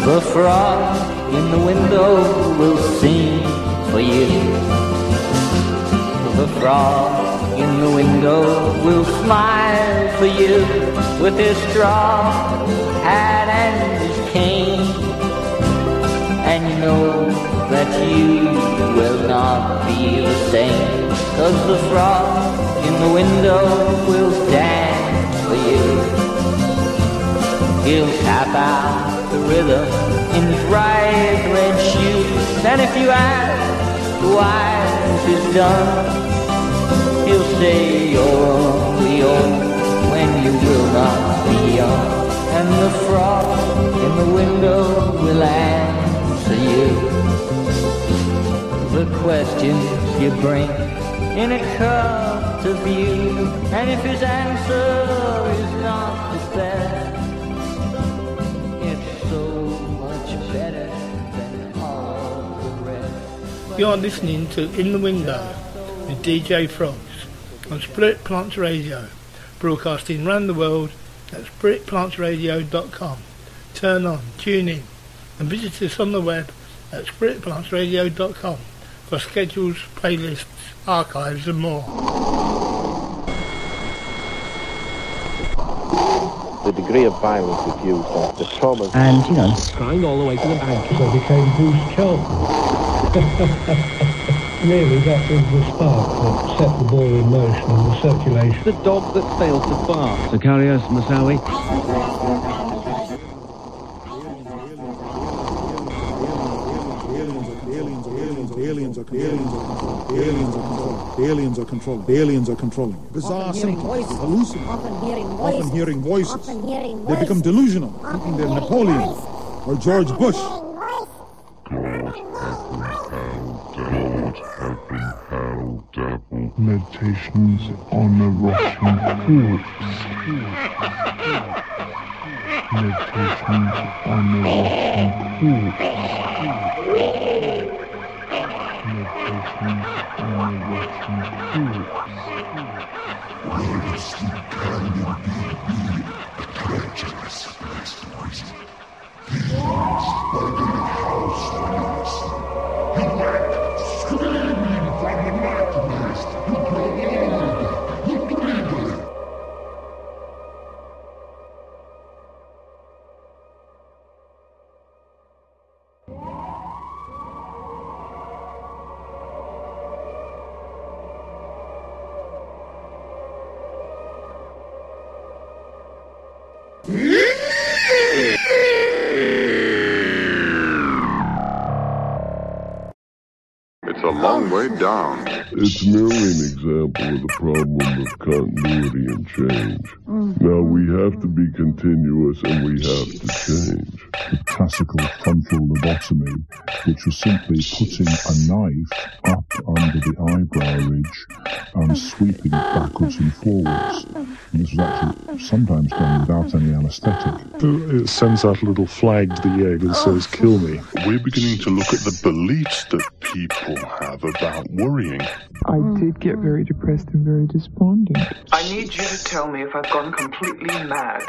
The frog in the window will sing for you. The frog in the window will smile for you with his straw hat and his cane. And you know that you will not be the same, 'cause the frog in the window will dance for you. He'll tap out the rhythm in his bright red shoes, and if you ask why this is done, he'll say you're only old when you will not be young. And the frog in the window will answer you the questions you bring in a cup to view. And if his answer is not the best, it's so much better than all the rest. You're listening to In the Window with DJ Frogs on Spirit Plants Radio, broadcasting around the world at spiritplantsradio.com. Turn on, tune in, and visit us on the web at spiritplantsradio.com for schedules, playlists, archives and more. The degree of violence is used after trauma. And, you know, crying all the way to the bank. So I became Bruce Charlton. Really, that was the spark that set the ball in motion and the circulation. The dog that failed to bark. Zacharias Moussaoui. Aliens are controlling. Bizarre symptoms, hallucinating, often hearing voices. They become delusional, thinking they're Napoleon or George Bush. Meditations on a Russian corpse. Meditations on a Russian corpse. Meditations on a Russian corpse. It's a long way down. It's merely an example of the problem of continuity and change. Now we have to be continuous and we have to change. The classical frontal lobotomy, which was simply putting a knife up under the eyebrow ridge and sweeping it backwards and forwards. And this was actually sometimes done without any anaesthetic. It sends out a little flag to the egg that says, kill me. We're beginning to look at the beliefs that people have about worrying. I did get very depressed and very despondent. I need you to tell me if I've gone completely mad.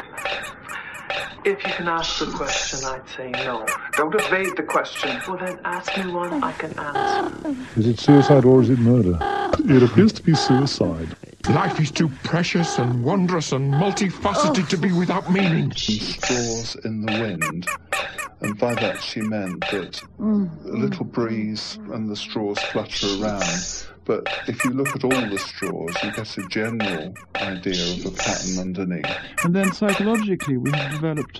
If you can ask the question, I'd say no. Don't evade the question. Well, then ask me one I can answer. Is it suicide or is it murder? It appears to be suicide. Life is too precious and wondrous and multifaceted to be without meaning. Straws in the wind. And by that she meant that a little breeze and the straws flutter around. But if you look at all the straws, you get a general idea of a pattern underneath. And then psychologically, we have developed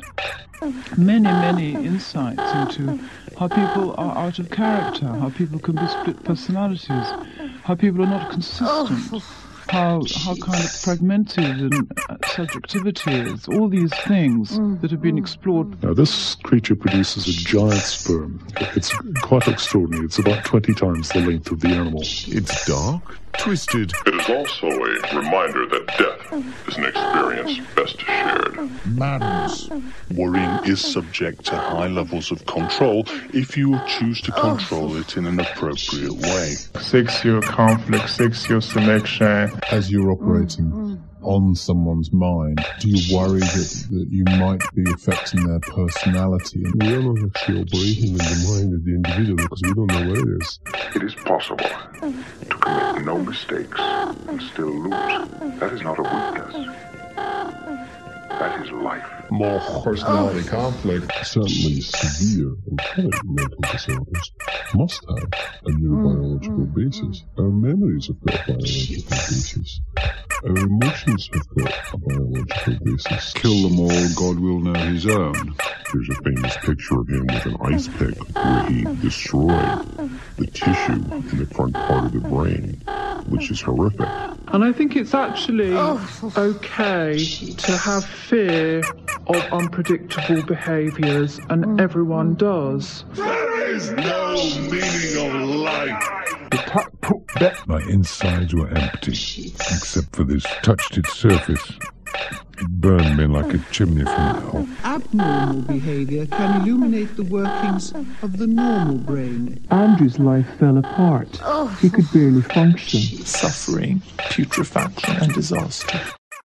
many insights into how people are out of character, how people can be split personalities, how people are not consistent, how kind of fragmented and subjectivity is, all these things that have been explored. Now this creature produces a giant sperm. It's quite extraordinary. It's about 20 times the length of the animal. It's dark, twisted. It is also a reminder that death is an experience best shared. Madness. Worrying is subject to high levels of control if you choose to control it in an appropriate way. Sexual conflict, sexual selection. As you're operating on someone's mind, do you worry that you might be affecting their personality? We are not actually operating in the mind of the individual because we don't know where it is. It is possible to commit no mistakes and still lose. That is not a weakness. That is life. More personality conflict. Certainly severe and chronic mental disorders must have a neurobiological basis. Our memories have got a biological basis. Our emotions have got a biological basis. Kill them all, God will know his own. There's a famous picture of him with an ice pick where he destroyed the tissue in the front part of the brain, which is horrific. And I think it's actually okay to have fear of unpredictable behaviours, and everyone does. There is no meaning of life. My insides were empty, except for this touched its surface. It burned me like a chimney from hell. Abnormal behaviour can illuminate the workings of the normal brain. Andrew's life fell apart. He could barely function. Suffering, putrefaction, and disaster.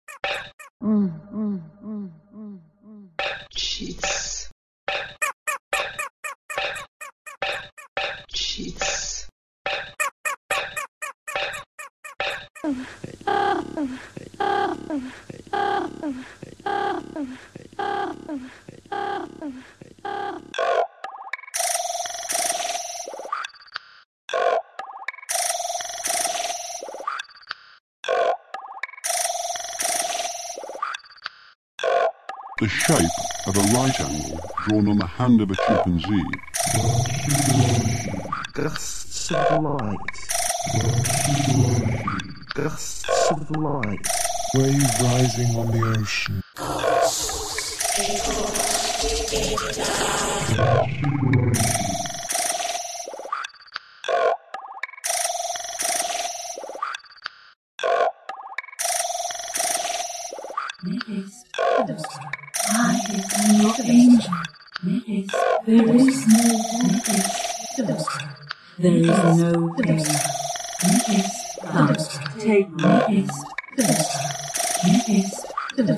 Cheats. Cheats. The shape of a right angle drawn on the hand of a chimpanzee. Gusts of light. Gusts of light. Waves rising on the ocean. I am your angel. There is no there is no pain. Come, take me. There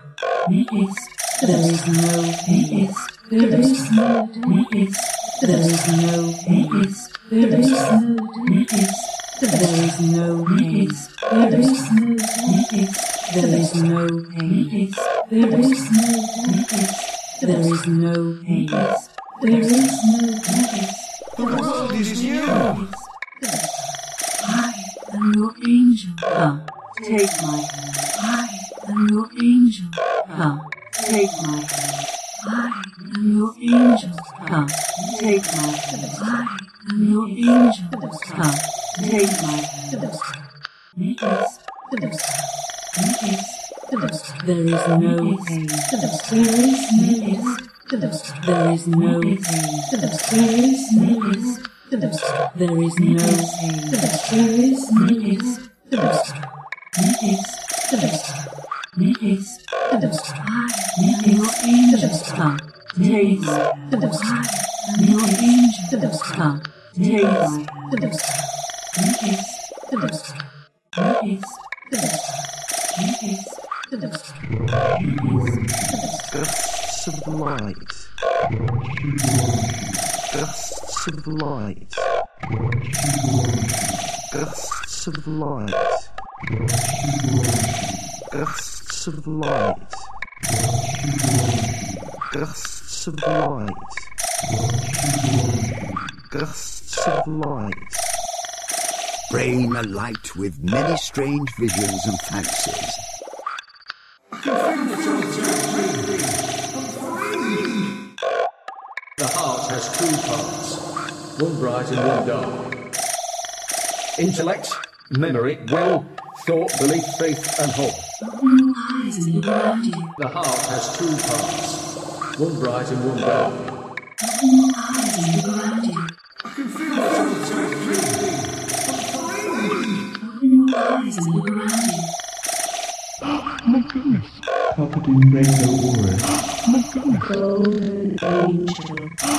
is no pain. There is no pain. There is no pain. There is no pain. There is no pain. There is no pain. There is no pain. There is no pain. There is no pain. There is no pain. The world is new. I am your angel. Come, take my hand. I am your angel. Come, take my hand. I am your angel. Come, take my hand. I am your angel. Come, take my hand. There is no pain. There is no. There is no pain. There is no. There is no pain. There is no. I am your angel. Come, take my hand. I am your angel. Come, take my hand. Gusts of light. Gusts of light. Gusts of light. Gusts of light. Gusts of light. Gusts of light. Brain alight with many strange visions and fancies. The heart has two parts, one bright and one dark. Intellect, memory, will, thought, belief, faith, and hope. The heart has two parts, one bright and one dark. I can feel myself covered in rainbow auras. Golden angel.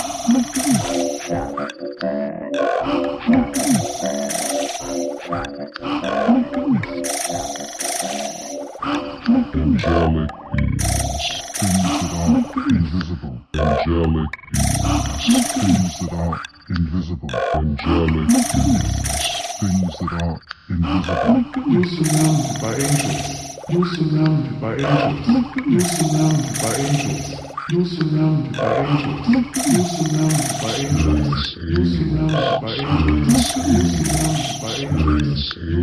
Angelic beings, things that are invisible. Angelic beings, things that are invisible. Angelic beings, things that are invisible. You're surrounded by angels. You're surrounded by angels. You're surrounded by angels. You're surrounded by angels. You're surrounded by angels. You're surrounded by angels. You're surrounded by angels.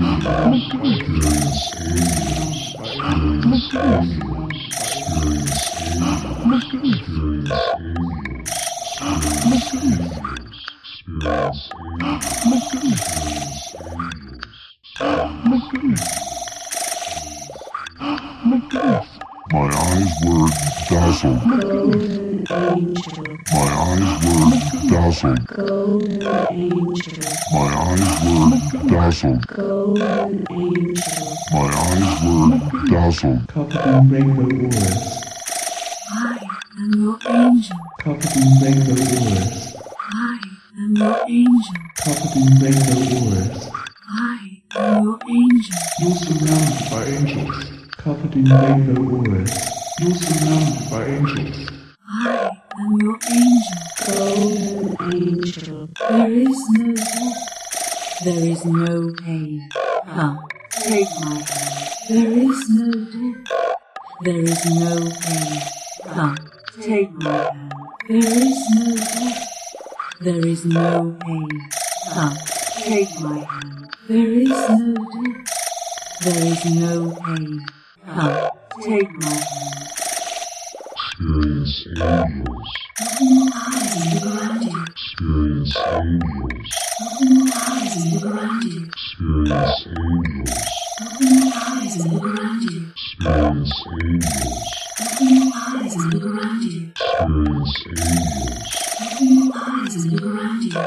My eyes were dazzled. Golden angel. My eyes were dazzled. Golden angel. My eyes were dazzled. Golden angel. My eyes were dazzled. Covered in rainbow auras. I am your angel. Covered in rainbow auras. I am your angel. Covered in rainbow auras. I am your angel. You're surrounded by angels. Covered in rainbow auras. You're surrounded by angels. I am your angel. Golden angel. There is no death. There is no pain. Come, take my hand. There is no death. There is no pain. Come, take my hand. There is no death. There is no pain. Come, take my hand. There is no death. There is no pain. Come, take my hand. Experience angels. Open your eyes and look around you. Experience angels. Open your eyes and look around you. Experience angels. Open your eyes and look around you. Experience angels. Open your eyes and look around you. Experience angels. Open your eyes and look around you.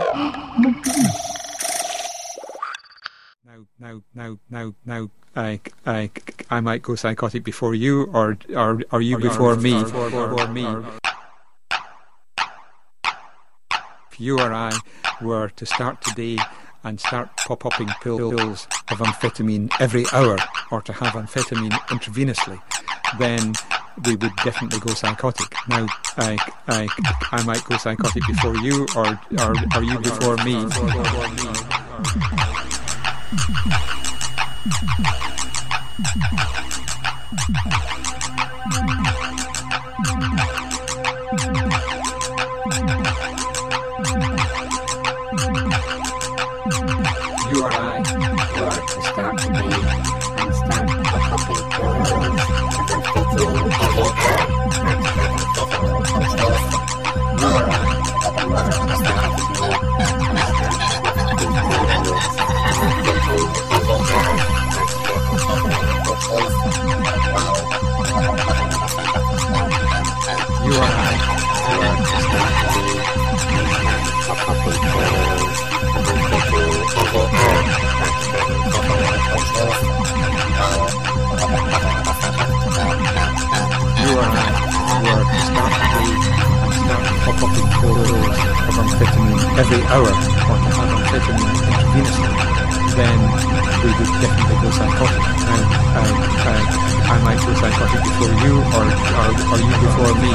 Now, I might go psychotic before you, or you before me. If you or I were to start today and start popping pills of amphetamine every hour, or to have amphetamine intravenously, then we would definitely go psychotic. Now, I might go psychotic before you, or you before me. You or I were to start today and start popping pills of amphetamine every hour. You or I were to start today and start popping pills of amphetamine every hour. You or I were to start today and start popping pills of amphetamine every hour. You or I were to start today and start popping pills of amphetamine every hour, or to have amphetamine intravenously, then we would definitely go psychotic. Now, I might go psychotic before you, or you before me.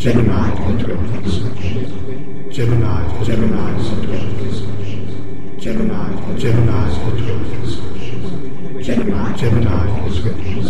Gemini twins. Gemini twins. Gemini twins. Gemini twins.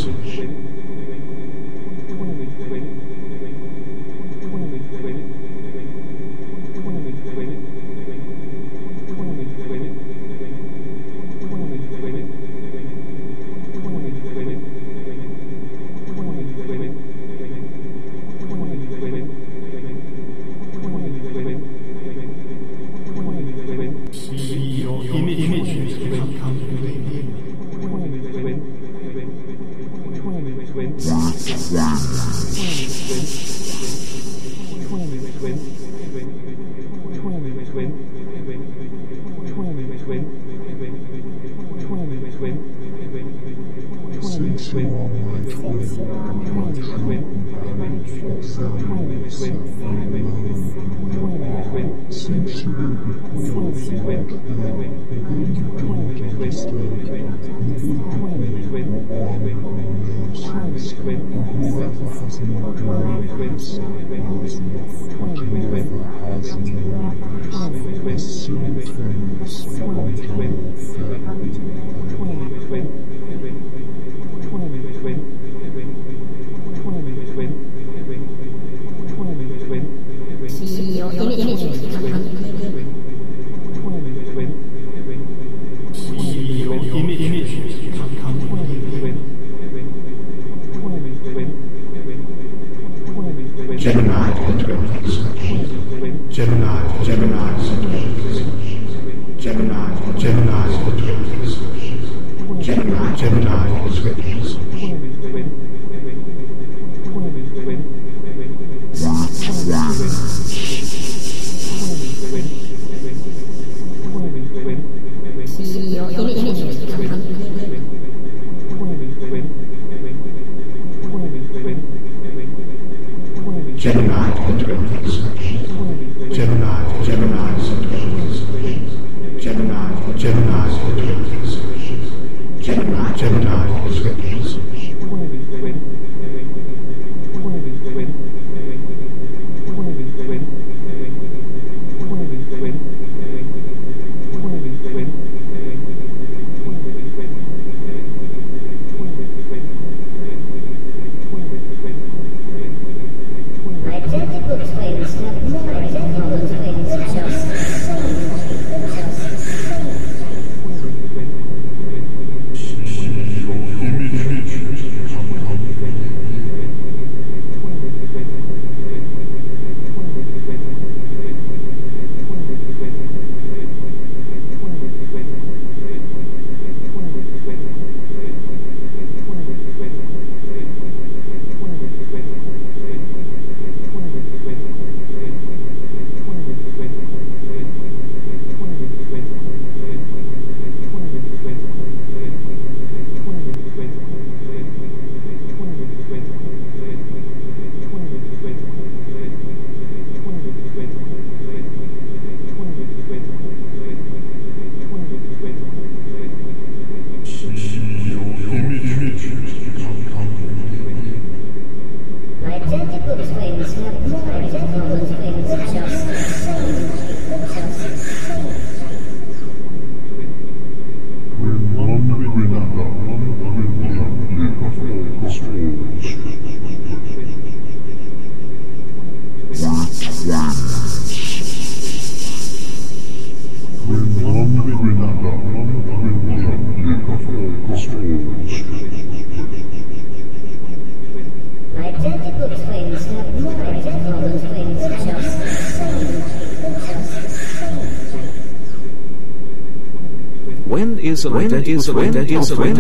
When is an identical twin not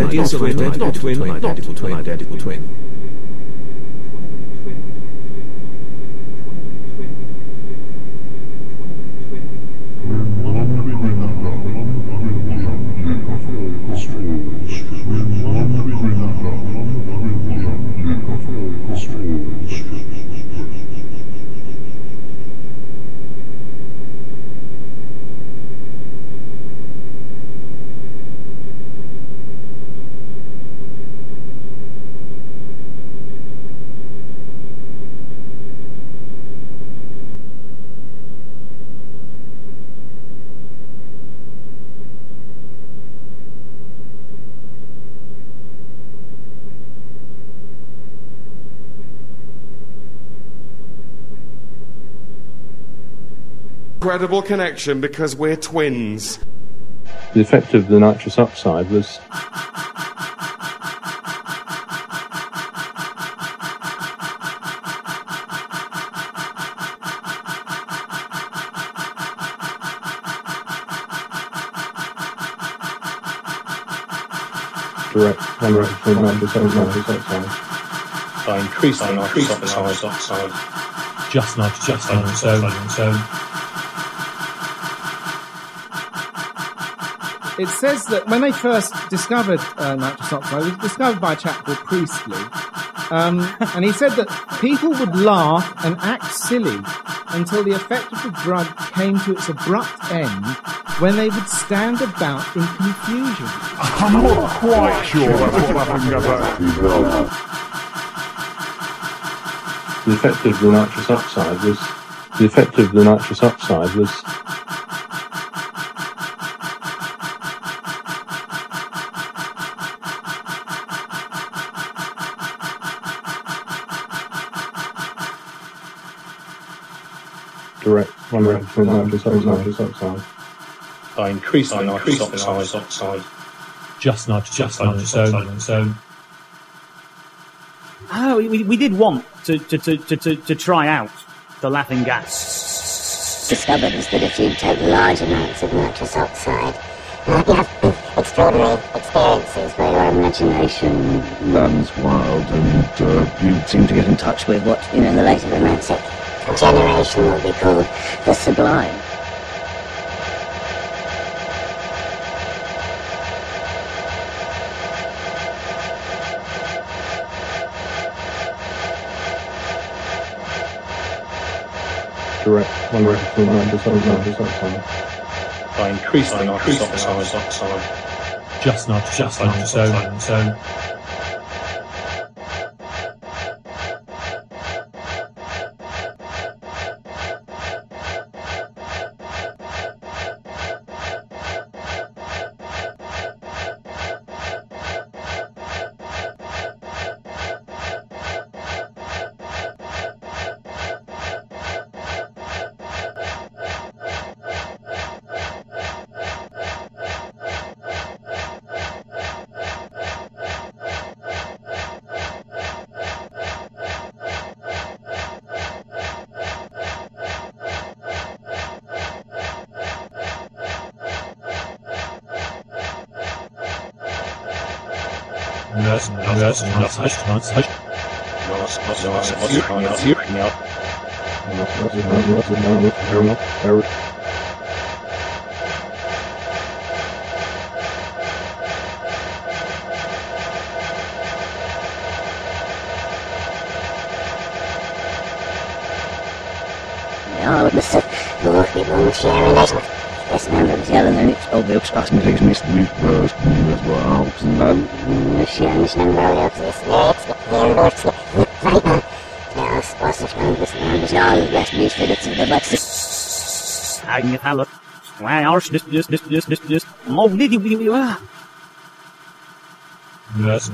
an identical twin? Incredible connection because we're twins. The effect of the nitrous oxide was direct contact between nitrous oxide. I increased the nitrous oxide. Just nitrous oxide on its own. It says that when they first discovered nitrous oxide, it was discovered by a chap called Priestley. And he said that people would laugh and act silly until the effect of the drug came to its abrupt end, when they would stand about in confusion. I'm not quite sure that's what happened about. The effect of the nitrous oxide was direct contact between nitrous oxide. I increased the nitrous oxide. Just nitrous on its own. Oh, we did want to try out the laughing gas. Discovered is that if you take large amounts of nitrous oxide, you have extraordinary experiences where your imagination runs wild and you seem to get in touch with what, in the later romantic generation would be called the sublime. Direct contact between nitrous oxide. I increased the nitrous oxide. Just nitrous on its own. This number was yelling and it's all the upspass me things missed me first as well. The shams number of this next, the inbox, right now. Now, I suppose the numbers all less me for the box. I can have a wow, just. Oh, did you are? Yes.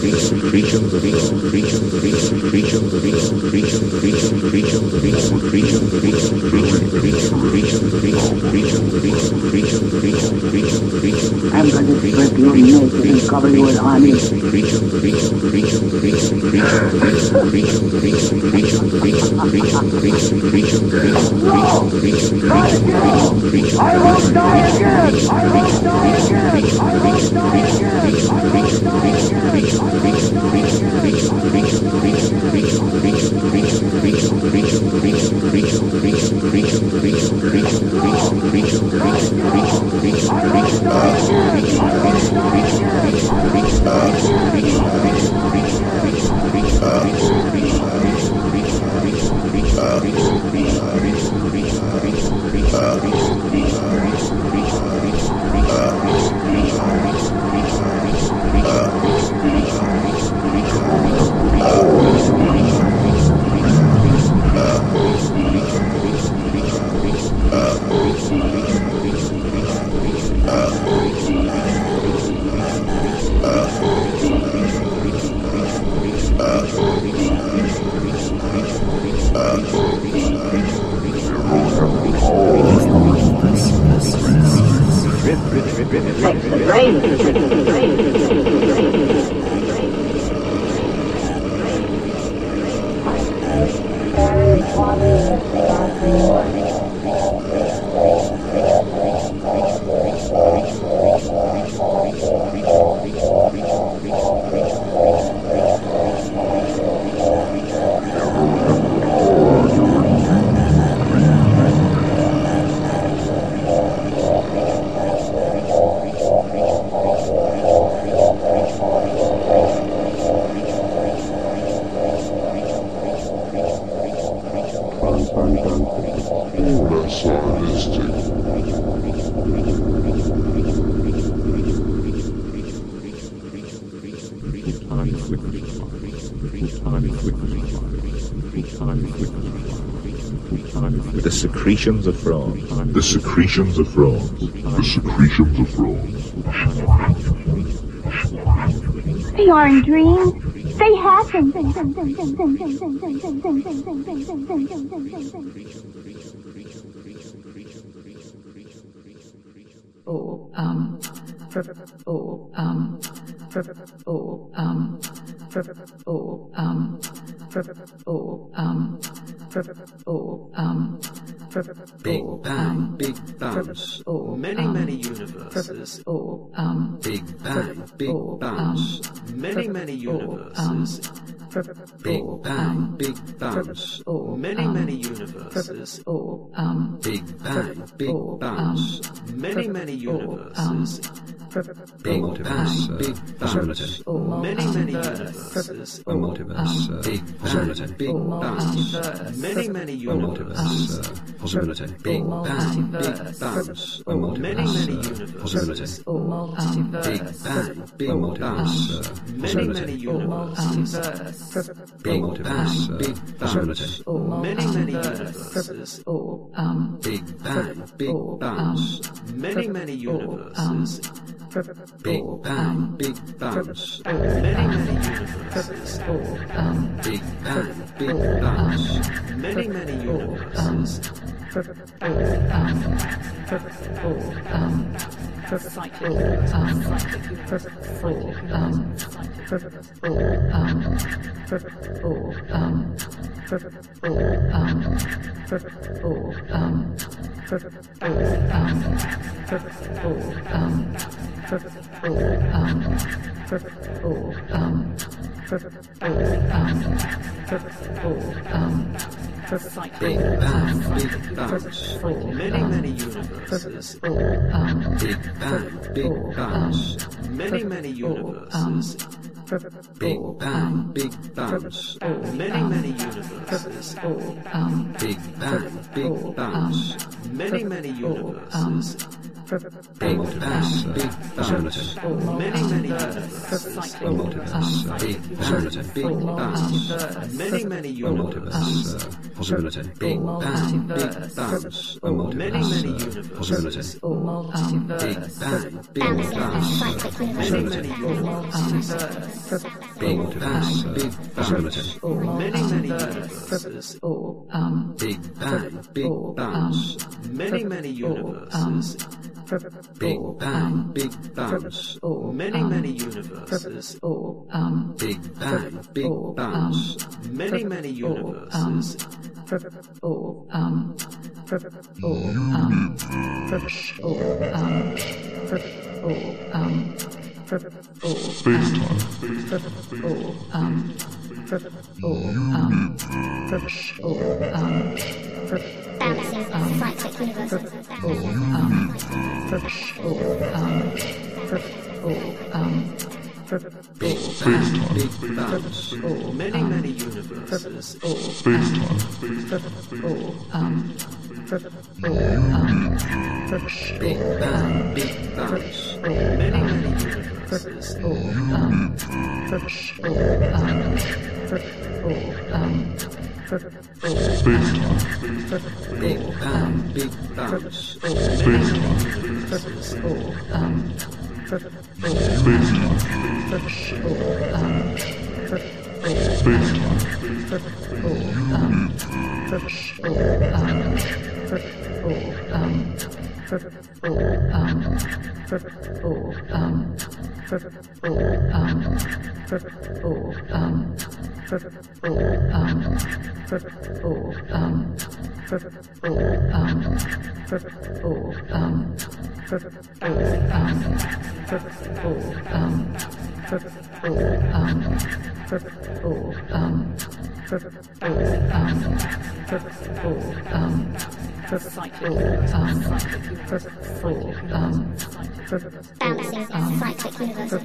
I'm going to strip your naked and cover you with honey. I won't die again! I won't die again! I won't die again! I won't die The secretions of frogs. The secretions of frogs. The secretions of frogs. They aren't dreams. They happen. Oh. Big Bang, Big Bounce, many, many universes. Big Bang, Big Bounce, many, many universes. Big Bang, Big Bounce, many, many universes. Big Bang, Big Bounce, many, many universes. Big Bang, Big Bounce, many, many universes. Big Bang, Big Bounce, many, many universes. Big Bang, Big Bounce, many, many universes. Big Bang, Big Bounce, many, many universes. Big Bang, Big Bounce, many, many universes. Big Bang, Big Bounce, many, many universes. Big Bang, Big Bounce, many, many universes. Big Bang, Big Bounce, many, many universes. Big Bang, Big Bounce, many, many universes. Big Bang, Big Bounce, many, many universes. Big Bang, Big Bounce, many, many universes. Big Bang, Big Bounce, many, many universes. Big Bang, Big Bounce, many, many universes. Big Bang, Big Bounce, many, many universes. Big Bang, Big Bounce, many, many universes. Big Bang, Big Bounce, many, many universes. Big Bang, Big Bounce, many, many universes. Big Bang, Big Bounce, many, many universes. Big Bang, Big Bounce, many, many universes. Big Bang, Big Bounce, many, many universes. Bouncing cyclic universe. Big Bang, Big Bounce, many, many universes. Space-time. Big Bang, Big Bounce, many, many universes. Big Bang, Big Bounce, many, many universes. Bouncing cyclic universe.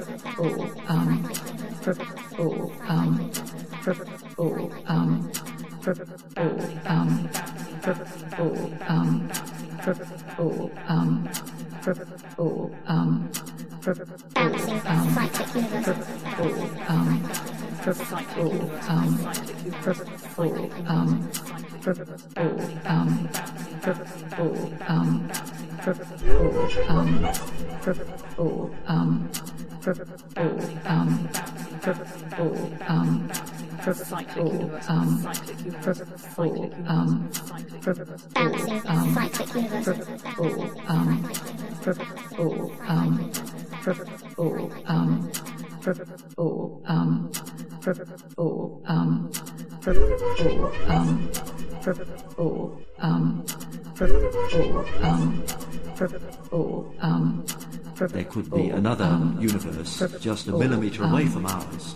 There could be another universe just a millimetre away from ours.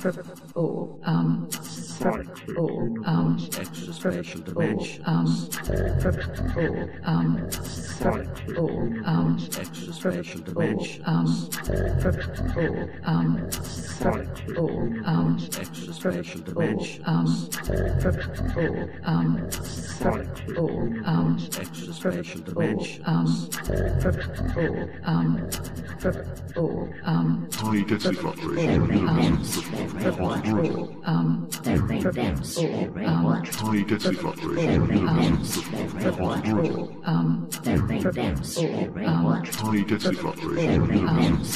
Extra spatial dimensions. Extra spatial dimensions. Extra spatial dimensions. Extra spatial dimensions. Tiny density fluctuation universes Tiny density fluctuation universes Tiny density fluctuation universes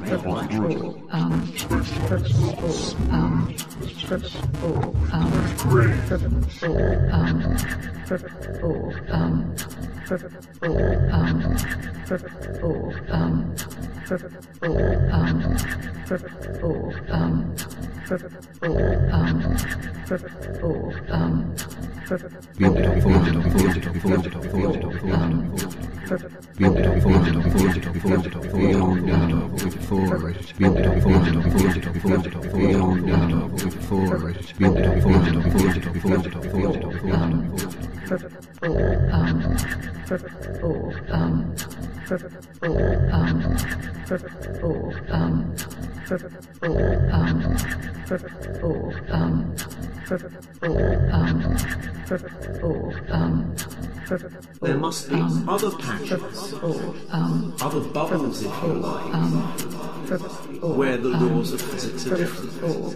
There must be other patches, other bubbles, if you like, where the laws of physics are different.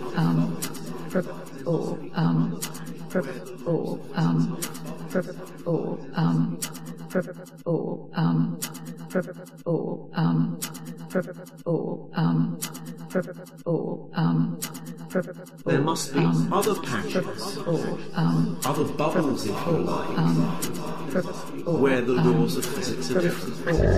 There must be other patches, other bubbles, if you like, where the laws of physics are different.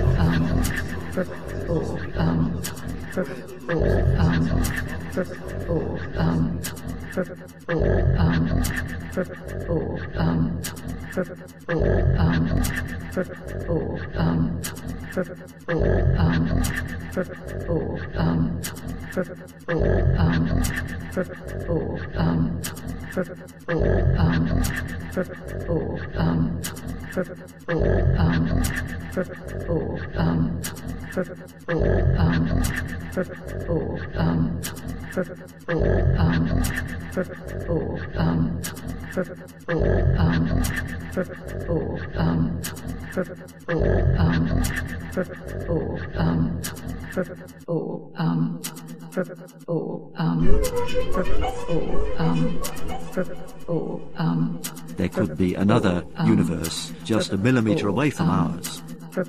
There could be another universe just a millimetre away from ours.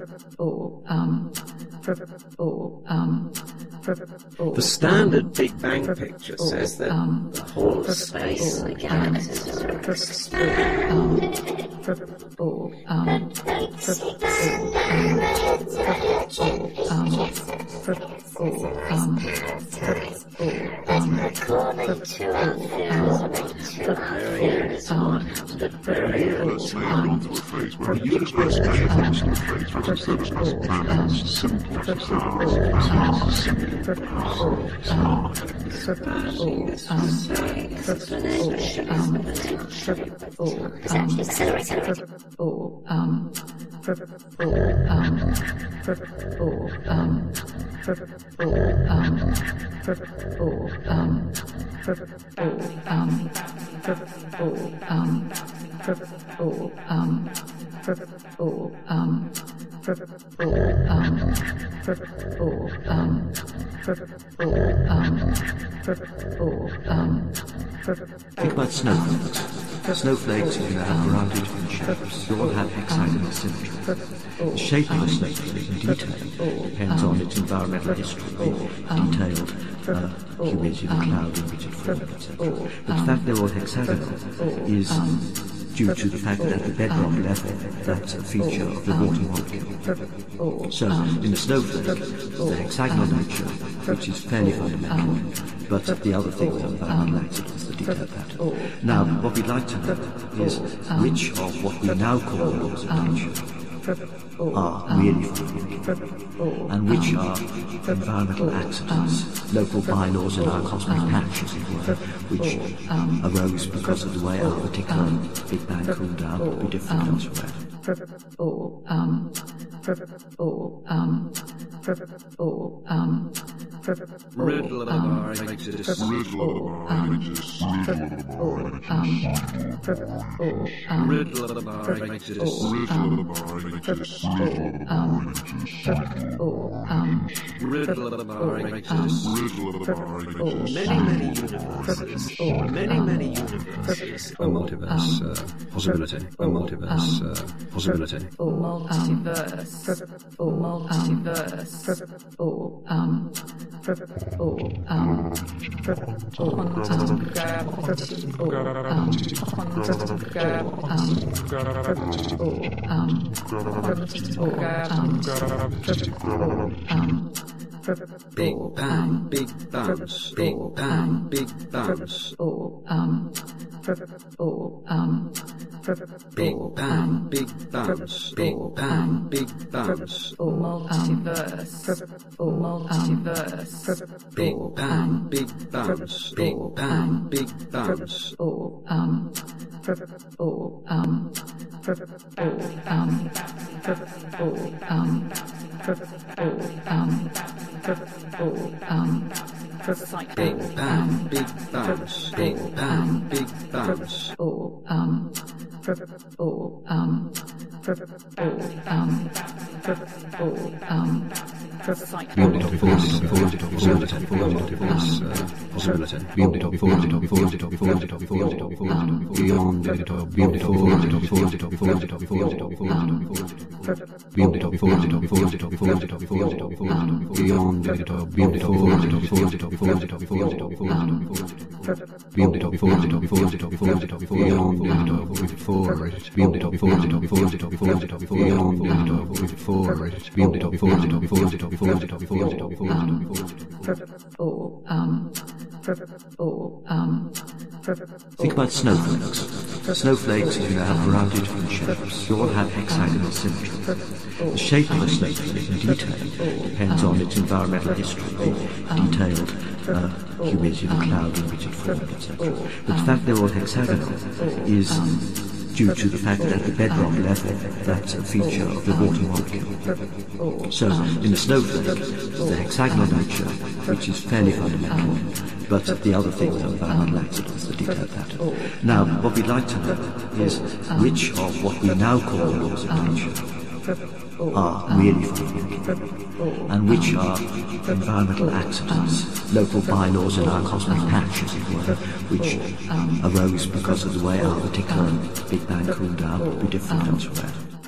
The standard Big Bang picture says that the whole of space and the galaxies are expanding. According to our theory, is one of the very time. To a phase where you express measurements to a phase which instead of expressing patterns, simple Think about snowflakes. Snowflakes can have a variety of different shapes. They all have hexagonal symmetry. The shape of a snowflake in detail depends on its environmental history, detailed humidity of the cloud in which it formed, etc. But the fact they're all hexagonal is due to the fact that at the bedrock level, that's a feature of the water molecule. So, in the snowflake, the hexagonal nature, which is fairly fundamental, but the other things are environmental accidents that dictate that. Now, what we'd like to know is which of what we now call laws of nature are really fundamental, and which are environmental accidents, local bylaws in our cosmic patch, as it were, which arose because of the way our particular Big Bang cooled down would be different elsewhere. Many universes. A multiverse possibility. A multiverse possibility. Big bang, big bounce, big bang, big bounce. Big bang, big bounce, big bang, big bounce. Big bang, big bounce, big bang, big bounce. Big bang, big bounce, big bang, big bounce. Think about snowflakes. Snowflakes, as you know, have a variety of different shapes. They all have hexagonal symmetry. The shape of a snowflake in detail depends on its environmental history, detailed humidity of the cloud in which it formed, etc. But the fact they're all hexagonal is due to the fact that at the bedrock level, that's a feature of the water molecule. So, in the snowflake, the hexagonal nature, which is fairly fundamental, but the other things are environmental accidents that dictate that. Now, what we'd like to know is which of what we now call laws of nature are really fundamental, and which are environmental accidents, local bylaws in our cosmic patch, as it were, which arose because of the way our particular Big Bang cooled down would be different elsewhere.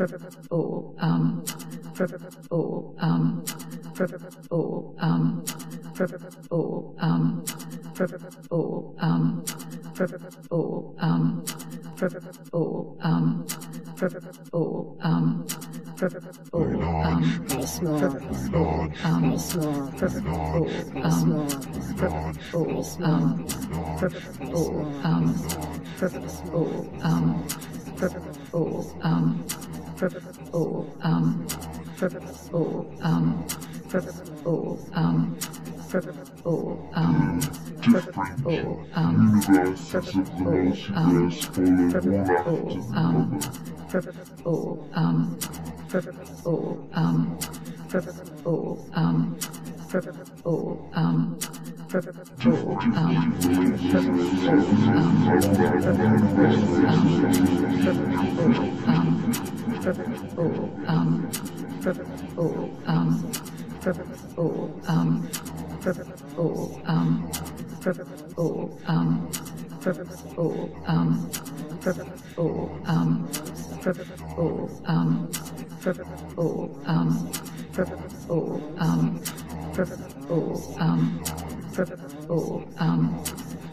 Very small, very small, very small, very